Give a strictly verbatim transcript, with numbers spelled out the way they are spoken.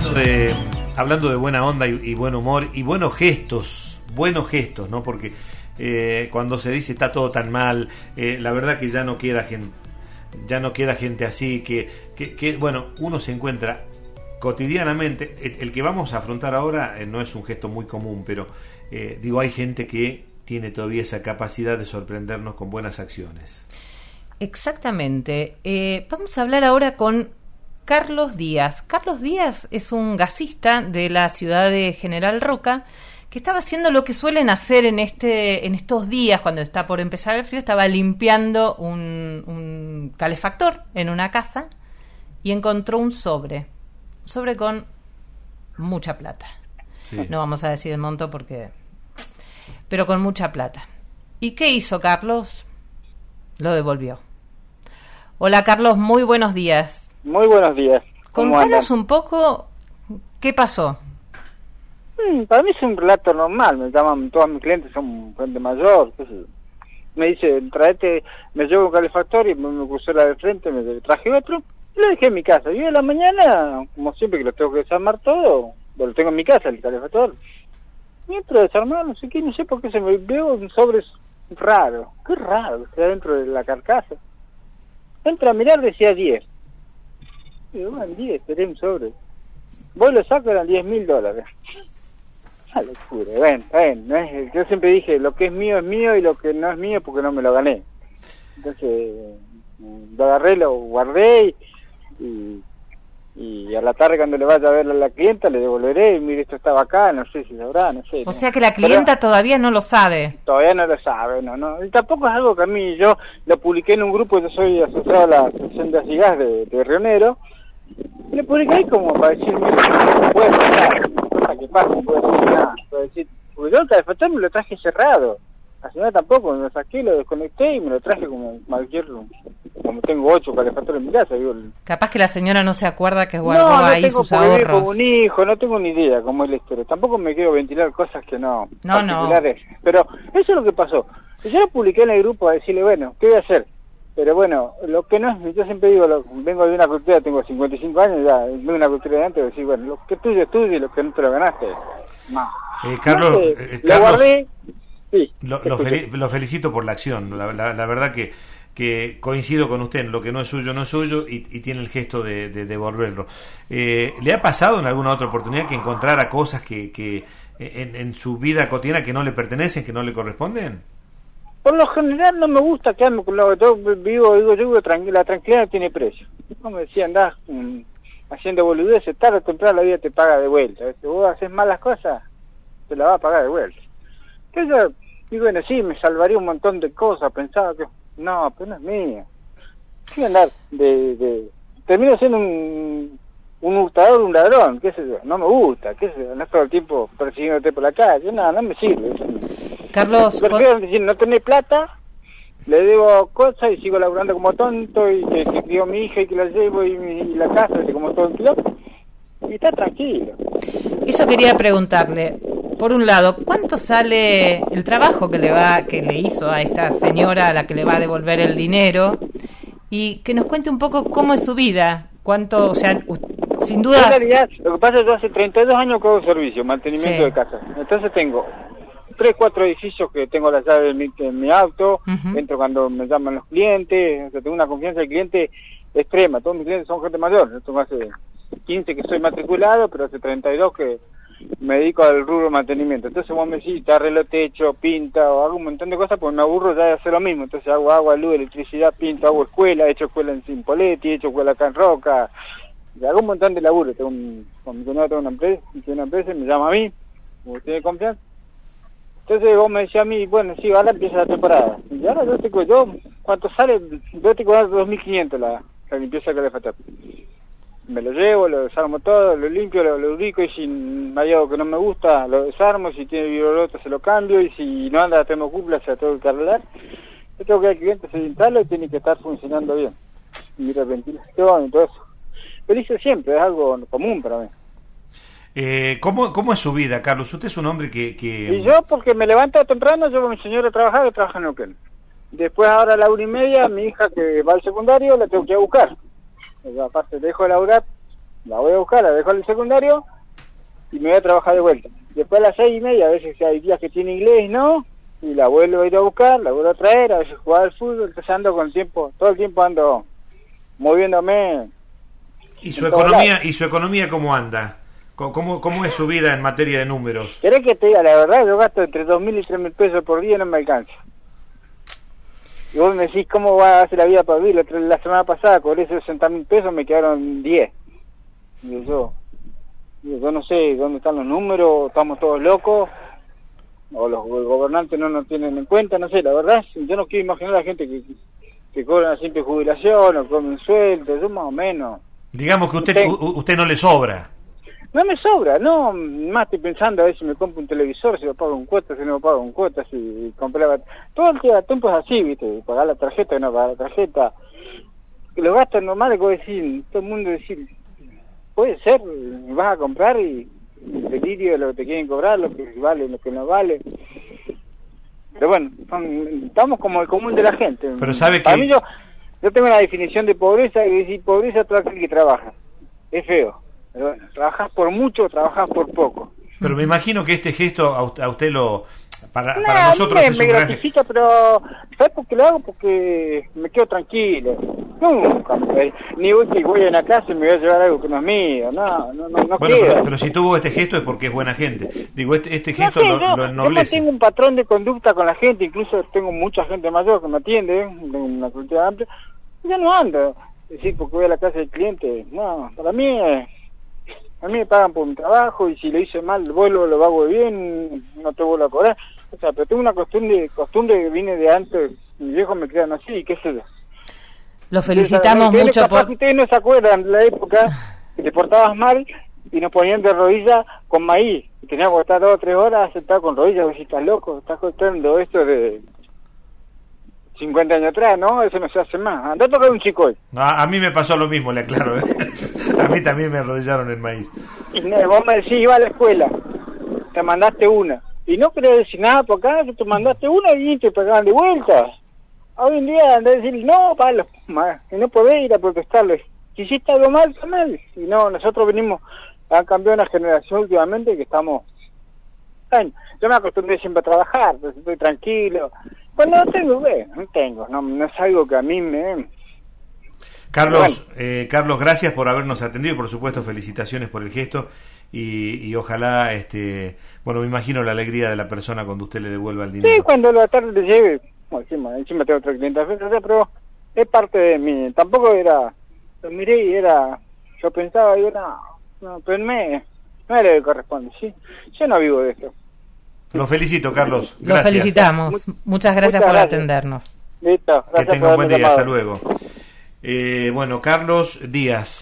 hablando de hablando de buena onda y, y buen humor y buenos gestos, buenos gestos, ¿no? Porque eh, cuando se dice está todo tan mal, eh, la verdad que ya no queda gente, ya no queda gente así, que, que, que bueno, uno se encuentra cotidianamente. El, el que vamos a afrontar ahora eh, no es un gesto muy común, pero eh, digo, hay gente que tiene todavía esa capacidad de sorprendernos con buenas acciones. Exactamente. Eh, vamos a hablar ahora con Carlos Díaz. Carlos Díaz es un gasista de la ciudad de General Roca que estaba haciendo lo que suelen hacer en este en estos días cuando está por empezar el frío. Estaba limpiando un, un calefactor en una casa y encontró un sobre. Un sobre con mucha plata. Sí. No vamos a decir el monto porque... pero con mucha plata. ¿Y qué hizo Carlos? Lo devolvió. Hola Carlos, muy buenos días. Muy buenos días. Contanos un poco qué pasó. Mm, para mí es un relato normal, me llaman, todos mis clientes son gente mayor, qué sé yo. Me dice, traete, me llevo un calefactor y me, me crucé la de frente, me traje otro, y lo dejé en mi casa. Y de la mañana, como siempre que lo tengo que desarmar todo, lo tengo en mi casa, el calefactor. Y entro a desarmar, no sé qué, no sé por qué se me veo un sobre raro. Qué raro, que está dentro de la carcasa. Entra a mirar, decía diez. Digo, bueno, diez, tenés un sobre. Voy lo saco, eran diez mil dólares. Una locura, ven, ven, no es, yo siempre dije, lo que es mío es mío y lo que no es mío porque no me lo gané. Entonces, lo agarré, lo guardé y, y a la tarde cuando le vaya a ver a la clienta le devolveré y mire, esto estaba acá, no sé si sabrá, no sé. O sea que la clienta Pero, todavía no lo sabe. Todavía no lo sabe, no, no. Y tampoco es algo que a mí, yo lo publiqué en un grupo, yo soy asociado a la sección de Asigás de, de Rionero, y le publiqué ahí como para decir, mira, no puede pasar, cosa que pasa, no puede decir nada, puede decir, porque yo el calefactor me lo traje cerrado, la señora tampoco, me lo saqué, lo desconecté y me lo traje como cualquier, como tengo ocho calefactores en mi casa, digo. Capaz que la señora no se acuerda que guardó no, no ahí tengo sus ahorros. Como un hijo, no tengo ni idea cómo es la historia, tampoco me quiero ventilar cosas que no, no, no. Pero eso es lo que pasó. Yo lo publiqué en el grupo a decirle, bueno, ¿qué voy a hacer? Pero bueno, lo que no es, yo siempre digo, lo, vengo de una cultura, tengo cincuenta y cinco años, ya, vengo de una cultura de antes, de decir, bueno, lo que es tuyo es tuyo y lo que no te lo ganaste, no. Eh, Carlos, no sé, eh, lo Carlos, guardé, sí. Lo, lo, fel- lo felicito por la acción, la, la, la verdad que, que coincido con usted, lo que no es suyo no es suyo y, y tiene el gesto de, de devolverlo. Eh, ¿Le ha pasado en alguna otra oportunidad que encontrara cosas que, que en, en su vida cotidiana que no le pertenecen, que no le corresponden? Por lo general no me gusta quedarme con lo que yo vivo, digo, yo vivo tranquila, la tranquilidad no tiene precio. Como decía, andás um, haciendo boludeces, tarde o temprano la vida te paga de vuelta. Si vos haces malas cosas, te la va a pagar de vuelta. Entonces, y bueno, sí, me salvaría un montón de cosas, pensaba que, no, pero no es mía. Voy a andar de, de, termino siendo un, un hurtador, un ladrón, qué sé yo, no me gusta, qué sé yo, no es todo el tiempo persiguiéndote por la calle, no, no me sirve. Carlos, prefiero decir, no tener plata, le debo cosas y sigo laburando como tonto y que, que crió mi hija y que la llevo y, mi, y la casa, y como todo el kilo, y está tranquilo. Eso quería preguntarle. Por un lado, ¿cuánto sale el trabajo que le va que le hizo a esta señora a la que le va a devolver el dinero? Y que nos cuente un poco cómo es su vida, cuánto, o sea, sin duda. En realidad, lo que pasa es que yo hace treinta y dos años que hago servicio, mantenimiento sí. de casa. Entonces tengo tres, cuatro edificios que tengo la llave en mi, en mi auto, uh-huh. entro cuando me llaman los clientes, o sea, tengo una confianza del cliente extrema, todos mis clientes son gente mayor, yo tengo hace quince que soy matriculado, pero hace treinta y dos que me dedico al rubro de mantenimiento. Entonces vos me decís, te arreglo techo, pinta, o hago un montón de cosas porque me aburro ya de hacer lo mismo. Entonces hago agua, luz, electricidad, pinto, hago escuela, he hecho escuela en Cimpoletti, he hecho escuela acá en Roca, y hago un montón de laburo. Tengo un, con mi cuñado tengo una empresa, tengo una empresa, me llama a mí, como tiene confianza. Entonces vos me decís a mí, bueno, sí, ahora empieza la temporada. Y ahora yo te yo, ¿cuánto sale? Yo te cobro dos mil quinientos la, la limpieza que le falta. Me lo llevo, lo desarmo todo, lo limpio, lo, lo ubico y si hay algo que no me gusta, lo desarmo, si tiene viroloto se lo cambio y si no anda tengo cupla, se la tengo que arreglar. Yo tengo que el cliente se instala y tiene que estar funcionando bien. Y mira, ventilación y todo eso. Pero dice siempre, es algo común para mí. Eh, ¿cómo, ¿Cómo es su vida, Carlos? Usted es un hombre que... que... Y yo, porque me levanto temprano, llevo a mi señora a trabajar, que trabaja en Neuquén. Después, ahora a la una y media, mi hija que va al secundario, la tengo que ir a buscar. O sea, aparte, dejo de laburar, la voy a buscar, la dejo en el secundario y me voy a trabajar de vuelta. Después a las seis y media, a veces hay días que tiene inglés, ¿no? Y la vuelvo a ir a buscar, la vuelvo a traer, a veces jugar al fútbol, entonces ando con el tiempo, todo el tiempo ando moviéndome. ¿Y su economía, lados. y su economía cómo anda? ¿Cómo, ¿Cómo es su vida en materia de números? ¿Querés que te diga la verdad? Yo gasto entre dos mil y tres mil pesos por día y no me alcanza. Y vos me decís, ¿cómo va a hacer la vida para vivir? La, la semana pasada cobré sesenta mil pesos, me quedaron diez. Y yo, yo no sé dónde están los números, estamos todos locos, o los gobernantes no nos tienen en cuenta, no sé, la verdad, yo no quiero imaginar a la gente que, que cobra una simple jubilación, o comen sueldo, yo más o menos. Digamos que usted, usted, usted no le sobra. No me sobra, no, más estoy pensando a ver si me compro un televisor, si lo pago en cuotas, si no lo pago en cuotas, si compraba... Todo el tiempo es así, ¿viste? Pagar la tarjeta, no pagar la tarjeta. Los gastos normales, como decir, todo el mundo decir, puede ser, vas a comprar y el delirio de lo que te quieren cobrar, lo que vale, lo que no vale. Pero bueno, estamos como el común de la gente. Pero sabe Para que... mí yo, yo tengo una definición de pobreza y decir pobreza es todo aquel que trabaja. Es feo. Pero bueno, trabajás por mucho, trabajás por poco. Pero me imagino que este gesto a usted, a usted lo... Para, no, para nosotros me, es me un gratifica, gran... pero ¿sabes por qué lo hago? Porque me quedo tranquilo. Nunca, me, ni voy que voy a una casa y me voy a llevar algo que no es mío. No, no, no, no bueno, queda. Pero, pero si tuvo este gesto es porque es buena gente. Digo, este, este gesto no sé, lo, yo, lo ennoblece. Yo tengo un patrón de conducta con la gente, incluso tengo mucha gente mayor que me atiende, tengo una cultura amplia. Ya no ando. Es decir, porque voy a la casa del cliente. No, para mí es... A mí me pagan por mi trabajo y si lo hice mal, vuelvo, lo hago bien, no te vuelvo a cobrar. O sea, pero tengo una costumbre, costumbre que viene de antes, mis viejos me crean así, qué sé yo. Los felicitamos ustedes, mucho capaz por... que ustedes no se acuerdan de la época que te portabas mal y nos ponían de rodillas con maíz. Y teníamos que estar dos o tres horas sentados con rodillas, vos estás loco, estás contando esto de cincuenta años atrás, ¿no? Eso no se hace más. Andá a tocar un chico hoy. No, a mí me pasó lo mismo, le aclaro. A mí también me arrodillaron en maíz. Y vos me decís, iba a la escuela, te mandaste una. Y no querés decir nada por acá, que te mandaste una y te pegaban de vuelta. Hoy en día andás a decir, no, palo, y no podés ir a protestarles. Si hiciste algo mal, está mal. Y no, nosotros venimos, han cambiado una generación últimamente que estamos... Bueno, yo me acostumbré siempre a trabajar, pues estoy tranquilo. Cuando no tengo, bueno, no tengo, no, no es algo que a mí me... Carlos, bueno. eh, Carlos, gracias por habernos atendido, por supuesto felicitaciones por el gesto y, y ojalá, este, bueno, me imagino la alegría de la persona cuando usted le devuelva el dinero. Sí, cuando la tarde le lleve, bueno, encima, encima tengo otro cliente, pero es parte de mí, tampoco era, lo miré y era, yo pensaba, yo no, no, pero me, no era lo que corresponde, ¿sí? Yo no vivo de eso. Lo felicito, Carlos. Gracias. Lo felicitamos. Much, muchas gracias muchas por gracias. atendernos. Listo. Gracias que tenga un buen día. llamado. Hasta luego. Eh, bueno, Carlos Díaz.